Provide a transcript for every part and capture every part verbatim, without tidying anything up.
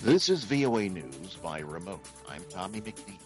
This is V O A News by remote. I'm Tommy McNeil.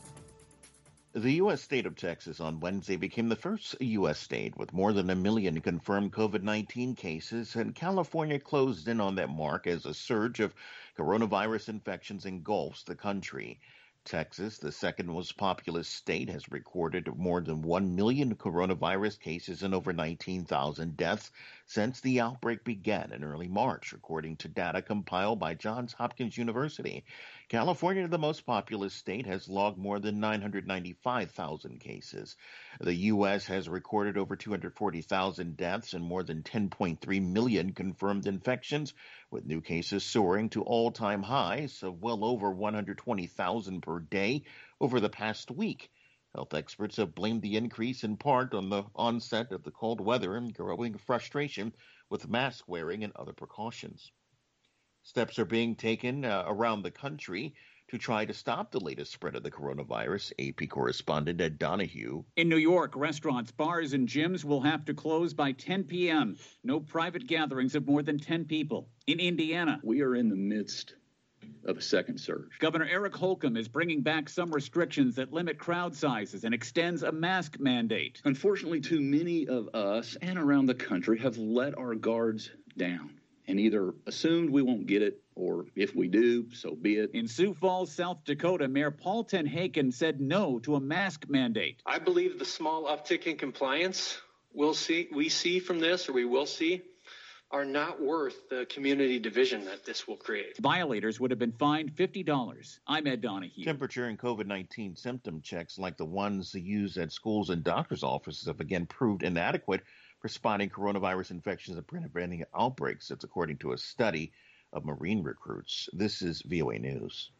The U S state of Texas on Wednesday became the first U S state with more than a million confirmed COVID nineteen cases, and California closed in on that mark as a surge of coronavirus infections engulfs the country. Texas, the second most populous state, has recorded more than one million coronavirus cases and over nineteen thousand deaths since the outbreak began in early March, according to data compiled by Johns Hopkins University. California, the most populous state, has logged more than nine hundred ninety-five thousand cases. The U S has recorded over two hundred forty thousand deaths and more than ten point three million confirmed infections, with new cases soaring to all-time highs of well over one hundred twenty thousand per day over the past week. Health experts have blamed the increase in part on the onset of the cold weather and growing frustration with mask wearing and other precautions. Steps are being taken uh, around the country to try to stop the latest spread of the coronavirus. A P correspondent Ed Donahue. In New York, restaurants, bars, and gyms will have to close by ten p.m. No private gatherings of more than ten people. In Indiana, we are in the midst of a second surge. Governor Eric Holcomb is bringing back some restrictions that limit crowd sizes and extends a mask mandate. Unfortunately, too many of us and around the country have let our guards down and either assumed we won't get it, or if we do, so be it. In Sioux Falls, South Dakota, Mayor Paul Tenhaken said no to a mask mandate. I believe the small uptick in compliance we'll see, we see from this, or we will see, are not worth the community division that this will create. Violators would have been fined fifty dollars. I'm Ed Donahue. Temperature and COVID nineteen symptom checks like the ones used at schools and doctors' offices have again proved inadequate for spotting coronavirus infections and preventing outbreaks. That's according to a study of Marine recruits. This is V O A News.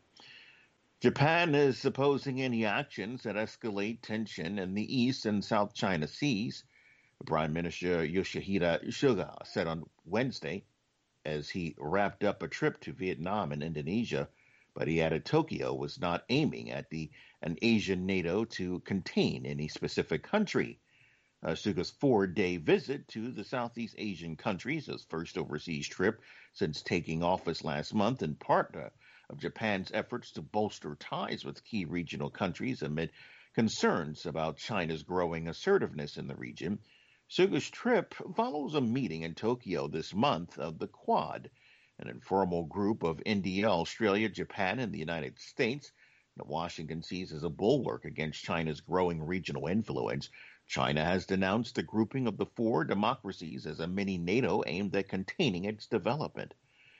Japan is opposing any actions that escalate tension in the East and South China Seas. Prime Minister Yoshihide Suga said on Wednesday as he wrapped up a trip to Vietnam and Indonesia, but he added Tokyo was not aiming at the an Asian NATO to contain any specific country. Uh, Suga's four-day visit to the Southeast Asian countries, his first overseas trip since taking office last month, and part uh, of Japan's efforts to bolster ties with key regional countries amid concerns about China's growing assertiveness in the region. Suga's trip follows a meeting in Tokyo this month of the Quad, an informal group of India, Australia, Japan, and the United States that Washington sees as a bulwark against China's growing regional influence. China has denounced the grouping of the four democracies as a mini-NATO aimed at containing its development.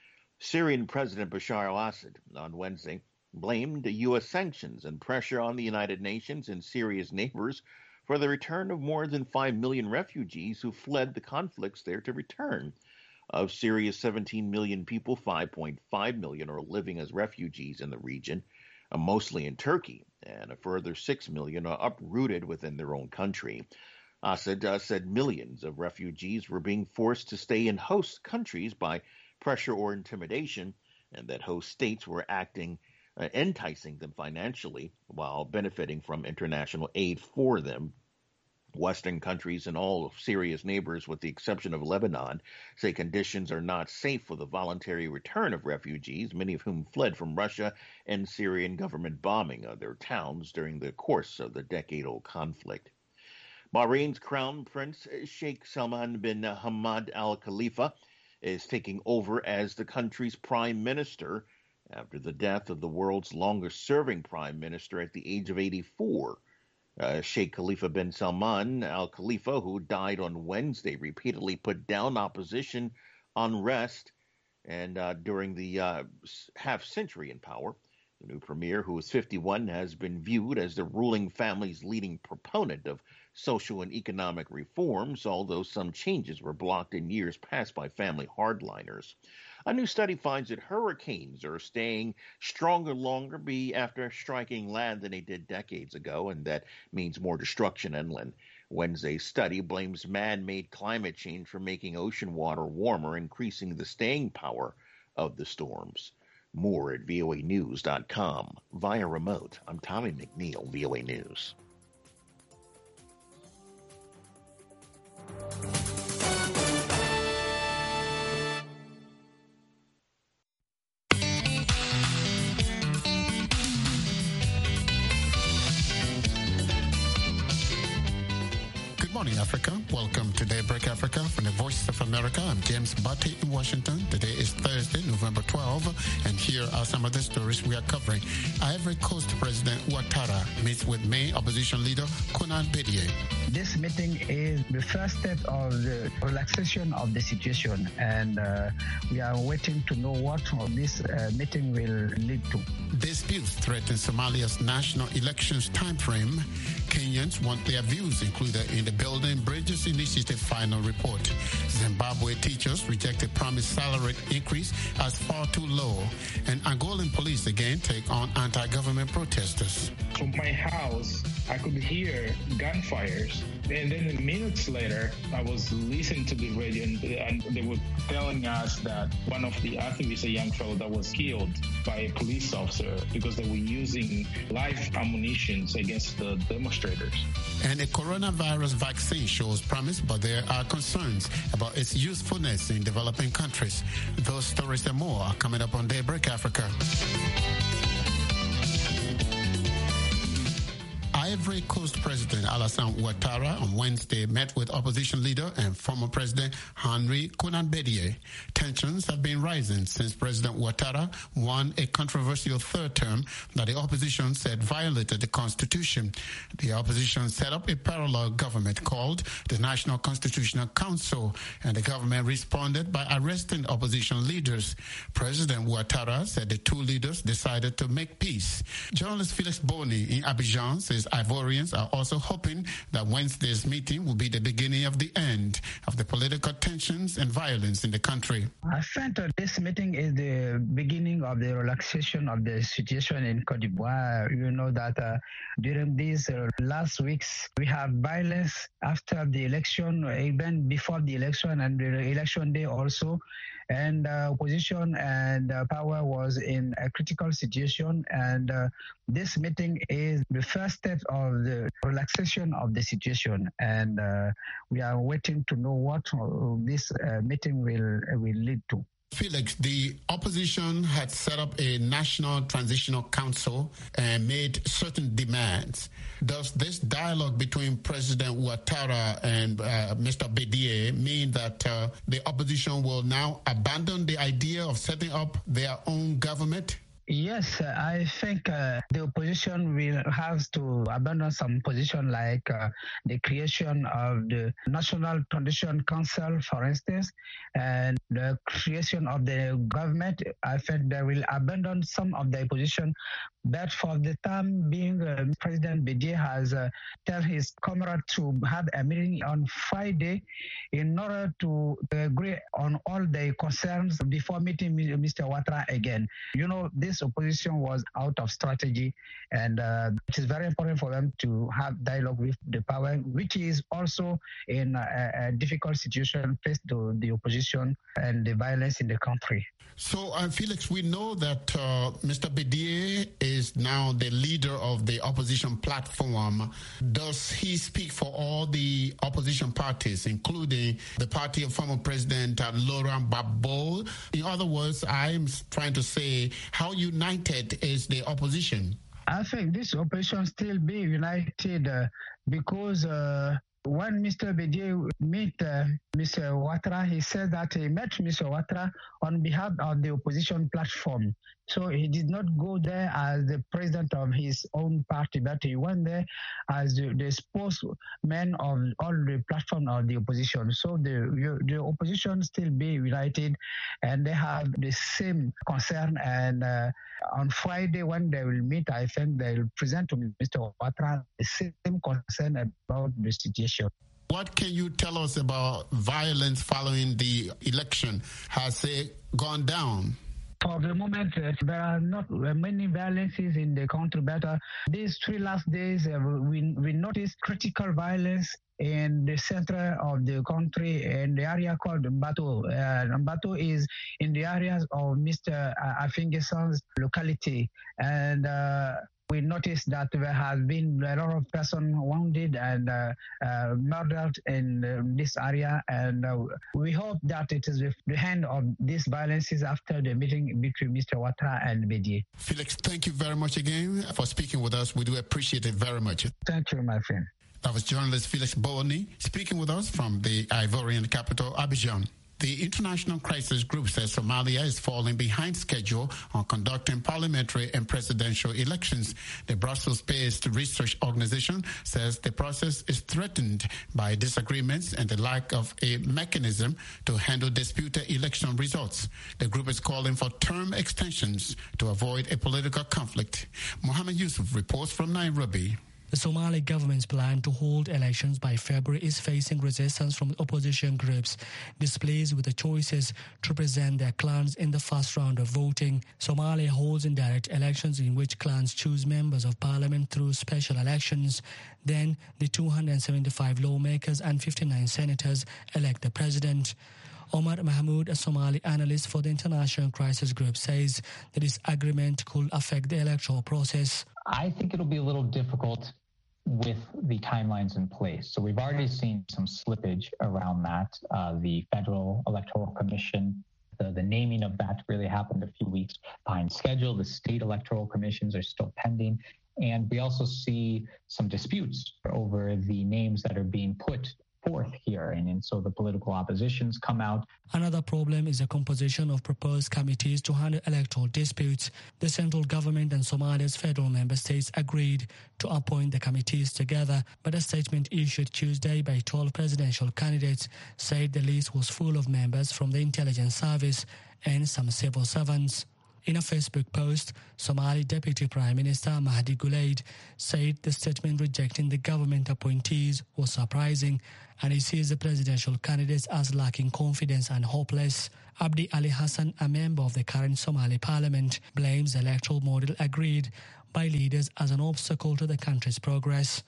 Syrian President Bashar al-Assad on Wednesday blamed U S sanctions and pressure on the United Nations and Syria's neighbors for the return of more than five million refugees who fled the conflicts there to return. Of Syria's seventeen million people, five point five million are living as refugees in the region, uh, mostly in Turkey, and a further six million are uprooted within their own country. Assad uh, said millions of refugees were being forced to stay in host countries by pressure or intimidation, and that host states were acting Uh, enticing them financially while benefiting from international aid for them. Western countries and all of Syria's neighbors, with the exception of Lebanon, say conditions are not safe for the voluntary return of refugees, many of whom fled from Russia and Syrian government bombing of their towns during the course of the decade-old conflict. Bahrain's Crown Prince Sheikh Salman bin Hamad Al Khalifa is taking over as the country's prime minister after the death of the world's longest-serving prime minister at the age of eighty-four. Uh, Sheikh Khalifa bin Salman Al Khalifa, who died on Wednesday, repeatedly put down opposition unrest and uh, during the uh, half-century in power. The new premier, who is fifty-one, has been viewed as the ruling family's leading proponent of social and economic reforms, although some changes were blocked in years past by family hardliners. A new study finds that hurricanes are staying stronger longer be after striking land than they did decades ago, and that means more destruction inland. Wednesday's study blames man-made climate change for making ocean water warmer, increasing the staying power of the storms. More at V O A news dot com. Via remote, I'm Tommy McNeil, V O A News. morning, Africa. Welcome to Daybreak Africa from the Voice of America. I'm James Batty in Washington. Today is Thursday, November twelfth, and here are some of the stories we are covering. Ivory Coast President Ouattara meets with main opposition leader Konan Bédié. This meeting is the first step of the relaxation of the situation, and uh, we are waiting to know what this uh, meeting will lead to. Disputes threaten Somalia's national elections timeframe. Kenyans want their views included in the Building Bridges Initiative final report. Zimbabwe teachers reject a promised salary increase as far too low. And Angolan police again take on anti-government protesters. From my house, I could hear gunfires. And then minutes later, I was listening to the radio, and they were telling us that one of the activists, a young fellow that was killed by a police officer because they were using live ammunition against the demonstrators. And a coronavirus vaccine shows promise, but there are concerns about its usefulness in developing countries. Those stories and more are coming up on Daybreak Africa. Ivory Coast President Alassane Ouattara on Wednesday met with opposition leader and former President Henri Konan Bédié. Tensions have been rising since President Ouattara won a controversial third term that the opposition said violated the constitution. The opposition set up a parallel government called the National Constitutional Council, and the government responded by arresting opposition leaders. President Ouattara said the two leaders decided to make peace. Journalist Felix Boni in Abidjan says Ivorians are also hoping that Wednesday's meeting will be the beginning of the end of the political tensions and violence in the country. I think that this meeting is the beginning of the relaxation of the situation in Côte d'Ivoire. You know that uh, during these uh, last weeks, we have violence after the election, even before the election and the election day also. And uh, opposition and uh, power was in a critical situation. And uh, this meeting is the first step of the relaxation of the situation. And uh, we are waiting to know what uh, this uh, meeting will, uh, will lead to. Felix, the opposition had set up a National Transitional Council and made certain demands. Does this dialogue between President Ouattara and uh, Mister Bédié mean that uh, the opposition will now abandon the idea of setting up their own government? Yes, uh, I think uh, the opposition will have to abandon some position like uh, the creation of the National Transition Council, for instance, and the creation of the government. I think they will abandon some of the opposition. But for the time being, uh, President Bédié has uh, tell his comrade to have a meeting on Friday in order to agree on all the concerns before meeting Mister Ouattara again. You know, this opposition was out of strategy, and uh, it is very important for them to have dialogue with the power, which is also in a, a difficult situation faced to the opposition and the violence in the country. So, uh, Felix, we know that uh, Mister Bédié is now the leader of the opposition platform. Does he speak for all the opposition parties, including the party of former President uh, Laurent Gbagbo? In other words, I'm trying to say, how united is the opposition? I think this opposition still be united uh, because uh, when Mister Bédié met uh, Mister Ouattara, he said that he met Mister Ouattara on behalf of the opposition platform. So he did not go there as the president of his own party, but he went there as the, the spokesman of all the platform of the opposition. So the, the opposition still be united, and they have the same concern. And uh, on Friday, when they will meet, I think they will present to Mister Ouattara the same concern about the situation. What can you tell us about violence following the election? Has it gone down? For the moment, uh, there are not uh, many violences in the country, but uh, these three last days, uh, we, we noticed critical violence in the center of the country, in the area called Mbato. Uh, Mbato is in the areas of Mister Afingeson's locality. And uh, we noticed that there has been a lot of persons wounded and uh, uh, murdered in uh, this area. And uh, we hope that it is with the end of these violences after the meeting between Mister Ouattara and Bédié. Felix, thank you very much again for speaking with us. We do appreciate it very much. Thank you, my friend. That was journalist Felix Boni speaking with us from the Ivorian capital, Abidjan. The International Crisis Group says Somalia is falling behind schedule on conducting parliamentary and presidential elections. The Brussels-based research organization says the process is threatened by disagreements and the lack of a mechanism to handle disputed election results. The group is calling for term extensions to avoid a political conflict. Mohammed Yusuf reports from Nairobi. The Somali government's plan to hold elections by February is facing resistance from opposition groups displeased with the choices to present their clans in the first round of voting. Somalia holds indirect elections in which clans choose members of parliament through special elections. Then the two hundred seventy-five lawmakers and fifty-nine senators elect the president. Omar Mahmoud, a Somali analyst for the International Crisis Group, says that this agreement could affect the electoral process. I think it'll be a little difficult with the timelines in place. So we've already seen some slippage around that. Uh, the Federal Electoral Commission, the, the naming of that really happened a few weeks behind schedule. The state electoral commissions are still pending. And we also see some disputes over the names that are being put forth here, and, and so the political oppositions come out. Another problem is the composition of proposed committees to handle electoral disputes. The central government and Somalia's federal member states agreed to appoint the committees together, but a statement issued Tuesday by twelve presidential candidates said the list was full of members from the intelligence service and some civil servants. In a Facebook post, Somali Deputy Prime Minister Mahdi Gulaid said the statement rejecting the government appointees was surprising, and he sees the presidential candidates as lacking confidence and hopeless. Abdi Ali Hassan, a member of the current Somali parliament, blames the electoral model agreed by leaders as an obstacle to the country's progress.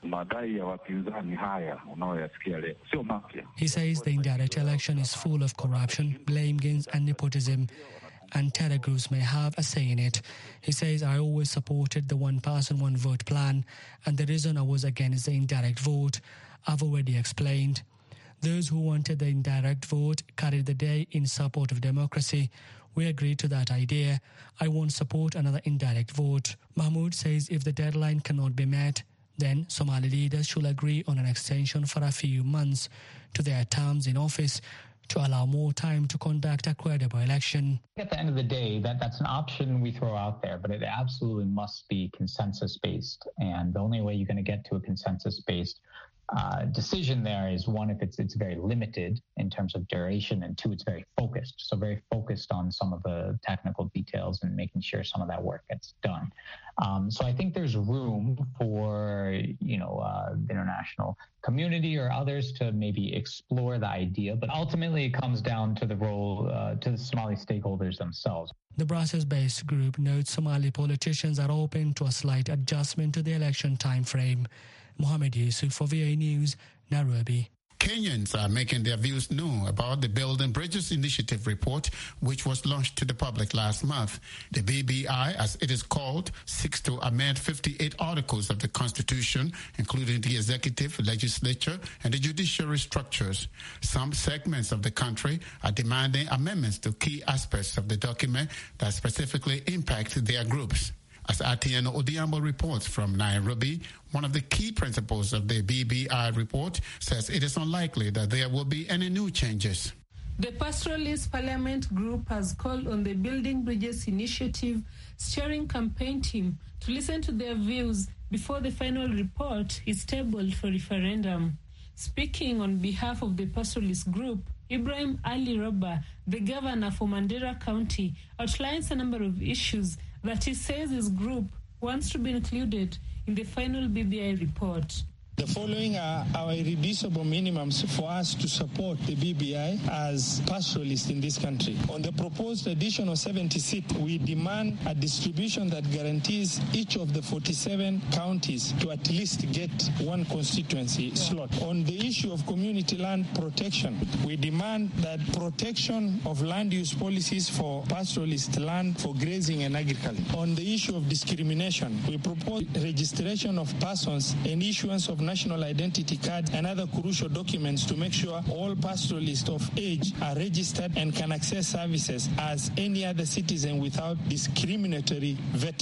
He says the indirect election is full of corruption, blame games and nepotism, and terror groups may have a say in it. He says, I always supported the one-person, one-vote plan, and the reason I was against the indirect vote, I've already explained. Those who wanted the indirect vote carried the day in support of democracy. We agreed to that idea. I won't support another indirect vote. Mahmoud says if the deadline cannot be met, then Somali leaders should agree on an extension for a few months to their terms in office to allow more time to conduct a credible election. At the end of the day, that, that's an option we throw out there, but it absolutely must be consensus-based. And the only way you're going to get to a consensus-based uh, decision there is, one, if it's it's very limited in terms of duration, and two, it's very focused. So very focused on some of the technical details and making sure some of that work gets done. Um, so I think there's room for, you know, uh, the international community or others to maybe explore the idea, but ultimately it comes down to the role, uh, to the Somali stakeholders themselves. The Brussels-based group notes Somali politicians are open to a slight adjustment to the election time frame. Mohammed Yusuf for V A News, Nairobi. Kenyans are making their views known about the Building Bridges Initiative report, which was launched to the public last month. The B B I, as it is called, seeks to amend fifty-eight articles of the Constitution, including the executive, legislature, and the judiciary structures. Some segments of the country are demanding amendments to key aspects of the document that specifically impact their groups. As Atieno Odiambo reports from Nairobi, one of the key principles of the B B I report says it is unlikely that there will be any new changes. The Pastoralist Parliament Group has called on the Building Bridges Initiative steering campaign team to listen to their views before the final report is tabled for referendum. Speaking on behalf of the Pastoralist Group, Ibrahim Ali Roba, the governor for Mandera County, outlines a number of issues that he says his group wants to be included in the final B B I report. The following are our irreducible minimums for us to support the B B I as pastoralists in this country. On the proposed additional seventy seats, we demand a distribution that guarantees each of the forty-seven counties to at least get one constituency slot. On the issue of community land protection, we demand that protection of land use policies for pastoralist land for grazing and agriculture. On the issue of discrimination, we propose registration of persons and issuance of national identity cards and other crucial documents to make sure all pastoralists of age are registered and can access services as any other citizen without discriminatory vetting.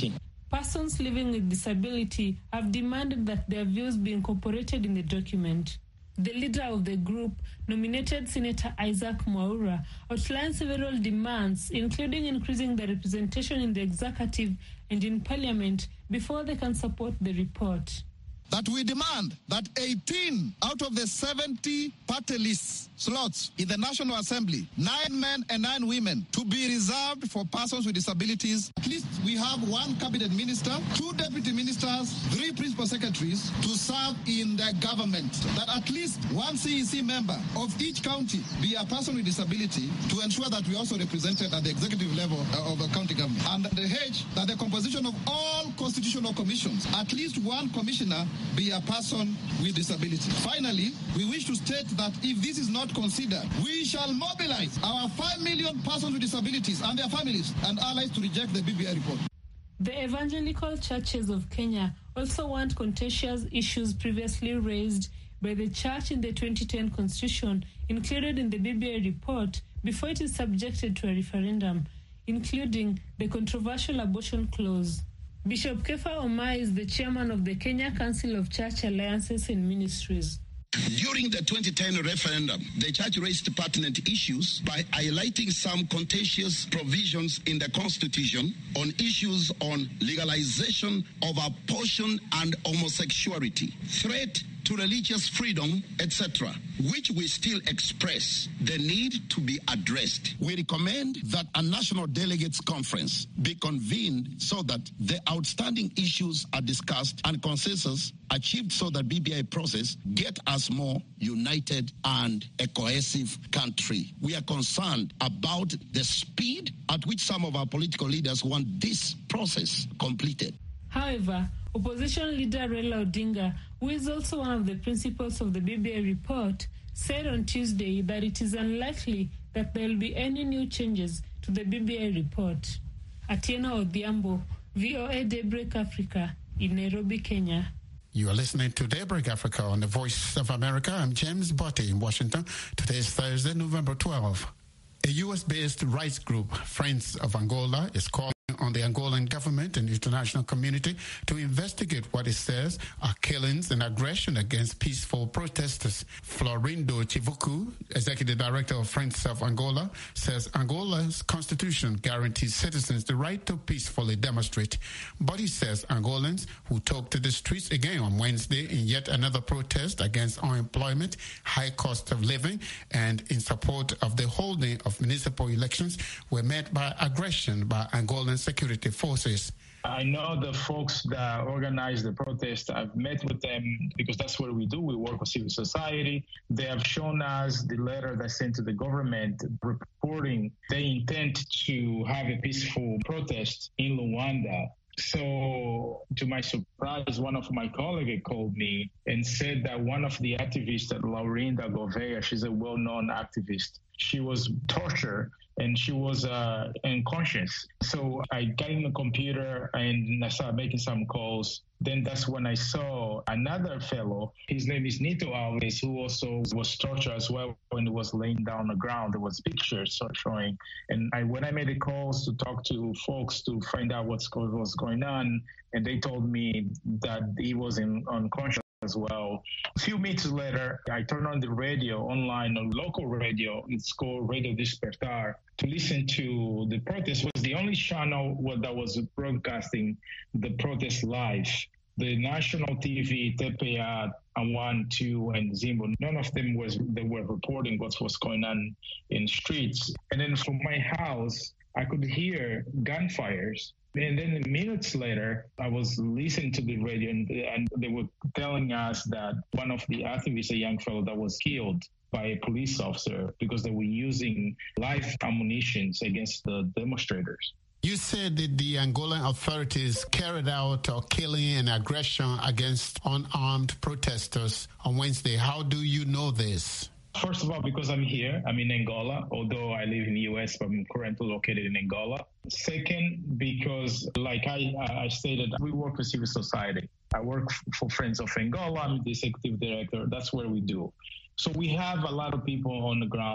persons living with disability have demanded that their views be incorporated in the document. The leader of the group, nominated Senator Isaac Mwaura, outlined several demands, including increasing the representation in the executive and in parliament before they can support the report. That we demand that eighteen out of the seventy party list slots in the National Assembly, nine men and nine women, to be reserved for persons with disabilities. At least we have one cabinet minister, two deputy ministers, three principal secretaries to serve in the government. That at least one C E C member of each county be a person with disability to ensure that we also represented at the executive level of the county government. And the H, that the composition of all constitutional commissions, at least one commissioner be a person with disability. Finally, we wish to state that if this is not considered, we shall mobilize our five million persons with disabilities and their families and allies to reject the B B I report. The evangelical churches of Kenya also want contentious issues previously raised by the church in the twenty ten constitution included in the B B I report before it is subjected to a referendum, including the controversial abortion clause. Bishop Kefa Omai is the chairman of the Kenya Council of Church Alliances and Ministries. During the twenty ten referendum, the church raised pertinent issues by highlighting some contentious provisions in the Constitution on issues on legalization of abortion and homosexuality, threat to religious freedom, et cetera, which we still express the need to be addressed. We recommend that a national delegates conference be convened so that the outstanding issues are discussed and consensus achieved so that B B I process get us more united and a cohesive country. We are concerned about the speed at which some of our political leaders want this process completed. However, opposition leader Raila Odinga, who is also one of the principals of the B B I report, said on Tuesday that it is unlikely that there will be any new changes to the B B I report. Atieno Odhiambo, V O A Daybreak Africa, in Nairobi, Kenya. You are listening to Daybreak Africa on the Voice of America. I'm James Botte in Washington. Today is Thursday, November twelfth. A U S-based rights group, Friends of Angola, is calling on the Angolan government and international community to investigate what it says are killings and aggression against peaceful protesters. Florindo Chivuku, executive director of Friends of Angola, says Angola's constitution guarantees citizens the right to peacefully demonstrate. But he says Angolans who took to the streets again on Wednesday in yet another protest against unemployment, high cost of living, and in support of the holding of municipal elections were met by aggression by Angolan security forces. I know the folks that organized the protest. I've met with them because that's what we do. We work with civil society. They have shown us the letter they sent to the government reporting they intend to have a peaceful protest in Luanda. So, to my surprise, one of my colleagues called me and said that one of the activists, Laurinda Gouveia, she's a well-known activist, she was tortured and she was uh, unconscious. So I got in the computer and I started making some calls. Then that's when I saw another fellow. His name is Nito Alves, who also was tortured as well when he was laying down on the ground. There was pictures showing. And I, when I made the calls to talk to folks to find out what's what was going on, and they told me that he was in, unconscious as well. A few minutes later, I turned on the radio online, on local radio. It's called Radio Despertar, to listen to the protest. It was the only channel that was broadcasting the protest live. The national T V, T P A, and One, Two, and Zimbo, none of them was they were reporting what was going on in streets. And then from my house, I could hear gunfires. And then minutes later, I was listening to the radio, and, and they were telling us that one of the activists, a young fellow that was killed by a police officer because they were using live ammunition against the demonstrators. You said that the Angolan authorities carried out a killing and aggression against unarmed protesters on Wednesday. How do you know this? First of all, because I'm here, I'm in Angola, although I live in the U S, but I'm currently located in Angola. Second, because like I, I stated, we work with civil society. I work for Friends of Angola. I'm the executive director. That's what we do. So we have a lot of people on the ground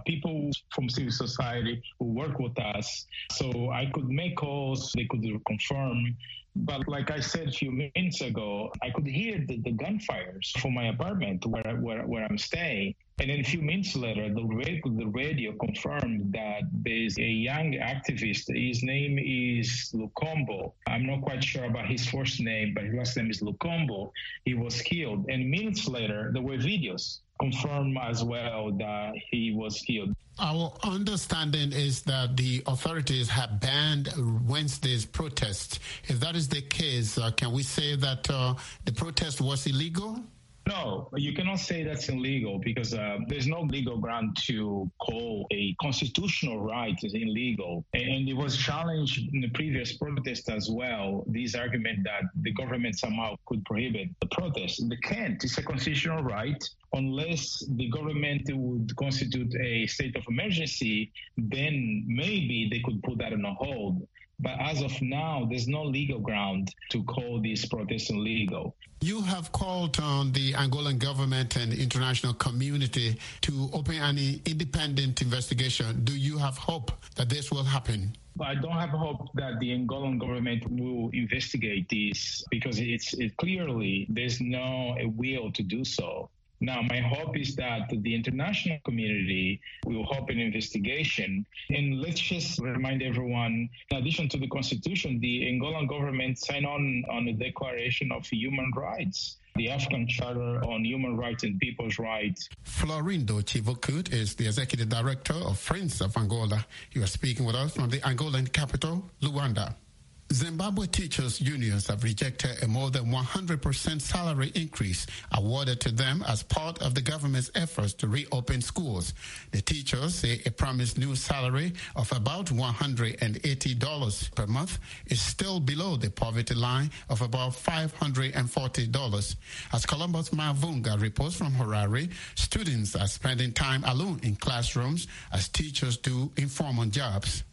people from civil society who work with us. So I could make calls, they could confirm. But like I said a few minutes ago, I could hear the, the gunfires from my apartment where, where where I'm staying. And then a few minutes later, the radio, the radio confirmed that there's a young activist. His name is Lukombo. I'm not quite sure about his first name, but his last name is Lukombo. He was killed. And minutes later, there were videos confirmed as well that he was killed. Our understanding is that the authorities have banned Wednesday's protest. If that is the case, uh, can we say that uh, the protest was illegal? No, you cannot say that's illegal because uh, there's no legal ground to call a constitutional right as illegal. And, and it was challenged in the previous protest as well, this argument that the government somehow could prohibit the protest. They can't. It's a constitutional right. Unless the government would constitute a state of emergency, then maybe they could put that on a hold. But as of now, there's no legal ground to call these protests illegal. You have called on the Angolan government and international community to open an independent investigation. Do you have hope that this will happen? I don't have hope that the Angolan government will investigate this because it's it clearly there's no a will to do so. Now, my hope is that the international community will help an investigation. And let's just remind everyone, in addition to the Constitution, the Angolan government signed on on the Declaration of Human Rights, the African Charter on Human Rights and People's Rights. Florindo Chivokut is the Executive Director of Friends of Angola. You are speaking with us from the Angolan capital, Luanda. Zimbabwe teachers' unions have rejected a more than one hundred percent salary increase awarded to them as part of the government's efforts to reopen schools. The teachers say a promised new salary of about one hundred eighty dollars per month is still below the poverty line of about five hundred forty dollars. As Columbus Mavunga reports from Harare, students are spending time alone in classrooms as teachers do informal jobs.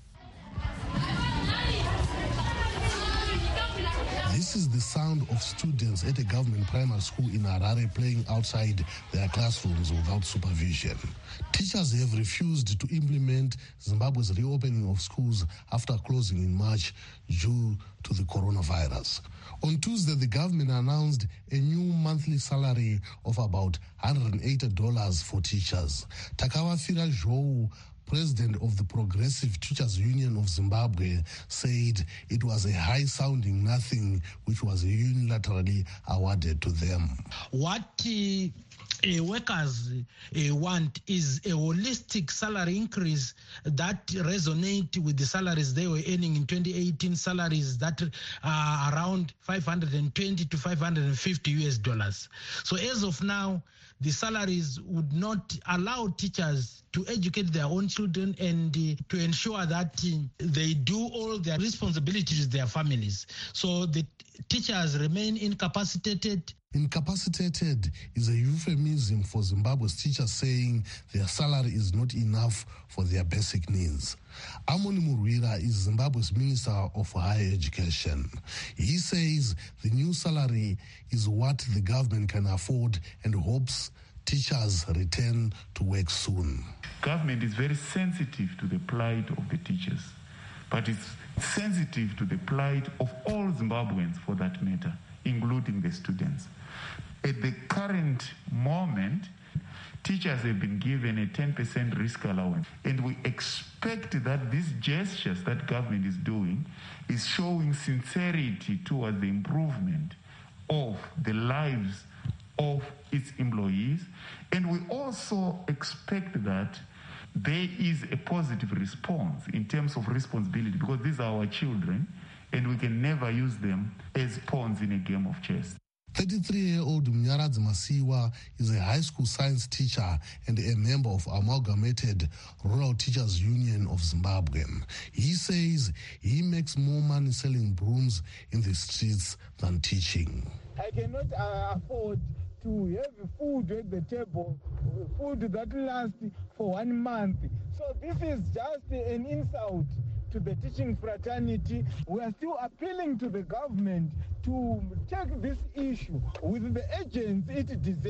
This is the sound of students at a government primary school in Harare playing outside their classrooms without supervision. Teachers have refused to implement Zimbabwe's reopening of schools after closing in March due to the coronavirus. On Tuesday, the government announced a new monthly salary of about one hundred eighty dollars for teachers. Takawafira Zhou, president of the Progressive Teachers Union of Zimbabwe, said it was a high-sounding nothing which was unilaterally awarded to them. What uh, uh, workers uh, want is a holistic salary increase that resonate with the salaries they were earning in twenty eighteen, salaries that are around five hundred twenty to five hundred fifty U S dollars. So as of now, the salaries would not allow teachers to educate their own children and uh, to ensure that uh, they do all their responsibilities to their families. So the teachers remain incapacitated. Incapacitated is a euphemism for Zimbabwe's teachers saying their salary is not enough for their basic needs. Amoni Murwira is Zimbabwe's Minister of Higher Education. He says the new salary is what the government can afford and hopes teachers return to work soon. Government is very sensitive to the plight of the teachers, but it's sensitive to the plight of all Zimbabweans for that matter, including the students. At the current moment, teachers have been given a ten percent risk allowance, and we expect that these gestures that government is doing is showing sincerity towards the improvement of the lives of its employees, and we also expect that there is a positive response in terms of responsibility because these are our children and we can never use them as pawns in a game of chess. thirty-three-year-old Mnyaradzi Masiwa is a high school science teacher and a member of Amalgamated Rural Teachers Union of Zimbabwe. He says he makes more money selling brooms in the streets than teaching. I cannot uh, afford to have food at the table, food that lasts for one month. So this is just an insult to the teaching fraternity. We are still appealing to the government to take this issue with the urgency it deserves.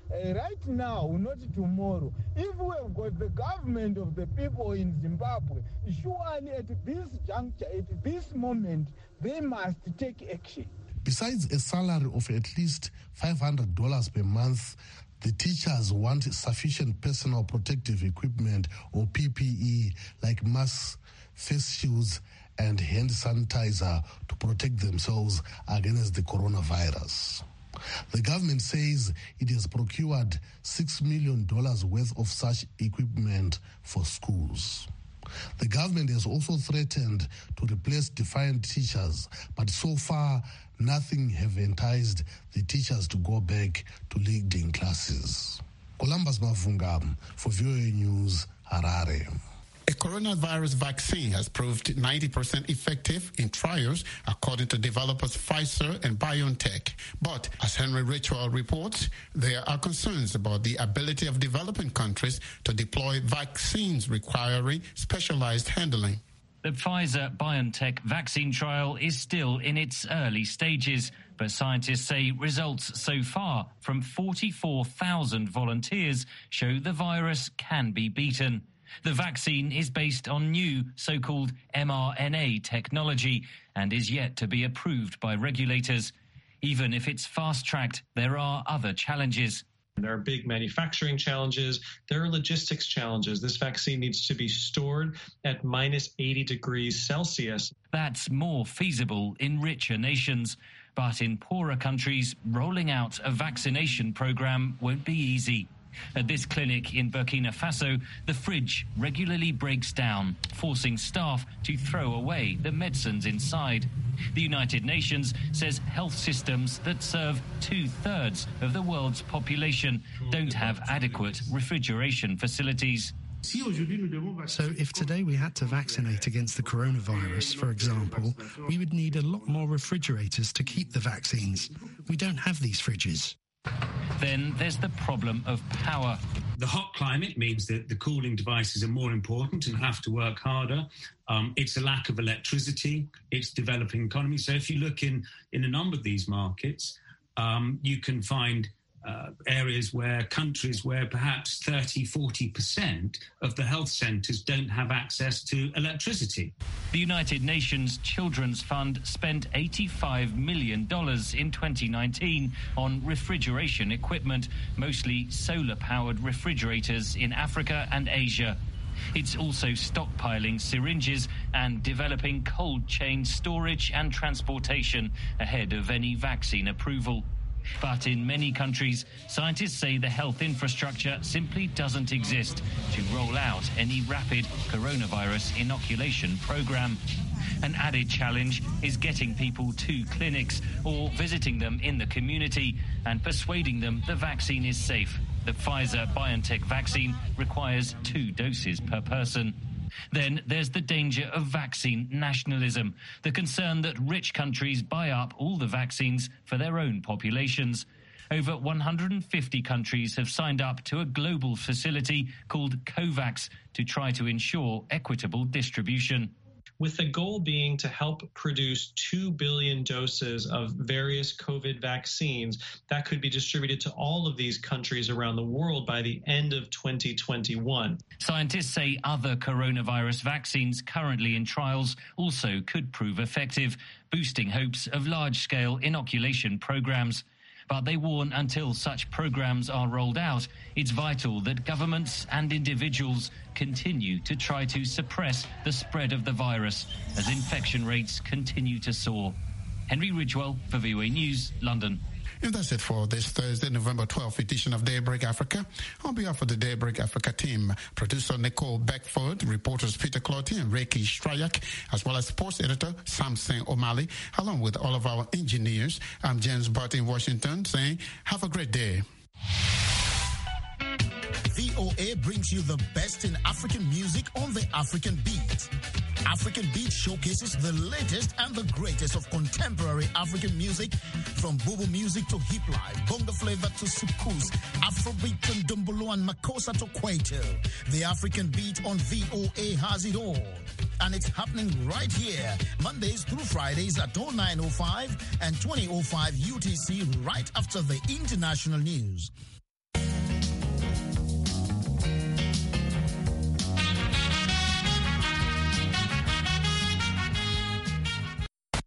uh, right now, not tomorrow. If we've got the government of the people in Zimbabwe, surely at this juncture, at this moment, they must take action. Besides a salary of at least five hundred dollars per month, the teachers want sufficient personal protective equipment or P P E like masks, face shields, and hand sanitizer to protect themselves against the coronavirus. The government says it has procured six million dollars worth of such equipment for schools. The government has also threatened to replace defiant teachers, but so far nothing have enticed the teachers to go back to leading classes. Columbus Mavunga for V O A News, Harare. A coronavirus vaccine has proved ninety percent effective in trials, according to developers Pfizer and BioNTech. But, as Henry Ritual reports, there are concerns about the ability of developing countries to deploy vaccines requiring specialized handling. The Pfizer-BioNTech vaccine trial is still in its early stages, but scientists say results so far from forty-four thousand volunteers show the virus can be beaten. The vaccine is based on new so-called mRNA technology and is yet to be approved by regulators. Even if it's fast-tracked, there are other challenges. There are big manufacturing challenges. There are logistics challenges. This vaccine needs to be stored at minus eighty degrees Celsius. That's more feasible in richer nations. But in poorer countries, rolling out a vaccination program won't be easy. At this clinic in Burkina Faso, the fridge regularly breaks down, forcing staff to throw away the medicines inside. The United Nations says health systems that serve two-thirds of the world's population don't have adequate refrigeration facilities. So if today we had to vaccinate against the coronavirus, for example, we would need a lot more refrigerators to keep the vaccines. We don't have these fridges. Then there's the problem of power. The hot climate means that the cooling devices are more important and have to work harder. Um, it's a lack of electricity. It's developing economy. So if you look in, in a number of these markets, um, you can find uh, areas where countries where perhaps thirty, forty percent of the health centres don't have access to electricity. The United Nations Children's Fund spent eighty-five million dollars in twenty nineteen on refrigeration equipment, mostly solar-powered refrigerators in Africa and Asia. It's also stockpiling syringes and developing cold chain storage and transportation ahead of any vaccine approval. But in many countries, scientists say the health infrastructure simply doesn't exist to roll out any rapid coronavirus inoculation program. An added challenge is getting people to clinics or visiting them in the community and persuading them the vaccine is safe. The Pfizer-BioNTech vaccine requires two doses per person. Then there's the danger of vaccine nationalism, the concern that rich countries buy up all the vaccines for their own populations. Over one hundred fifty countries have signed up to a global facility called COVAX to try to ensure equitable distribution, with the goal being to help produce two billion doses of various COVID vaccines that could be distributed to all of these countries around the world by the end of twenty twenty-one. Scientists say other coronavirus vaccines currently in trials also could prove effective, boosting hopes of large-scale inoculation programs. But they warn until such programs are rolled out, it's vital that governments and individuals continue to try to suppress the spread of the virus as infection rates continue to soar. Henry Ridgewell for V O A News, London. And that's it for this Thursday, November twelfth edition of Daybreak Africa. On behalf of the Daybreak Africa team, producer Nicole Beckford, reporters Peter Clotty and Reiki Strayak, as well as sports editor Samson O'Malley, along with all of our engineers, I'm James Butt in Washington saying, have a great day. V O A brings you the best in African music on the African Beat. African Beat showcases the latest and the greatest of contemporary African music, from boobo music to hip life, bongo flavor to soukous, Afrobeat and Dumbolo and Makossa to Kwaito. The African Beat on V O A has it all. And it's happening right here, Mondays through Fridays at oh nine oh five and twenty oh five U T C, right after the international news.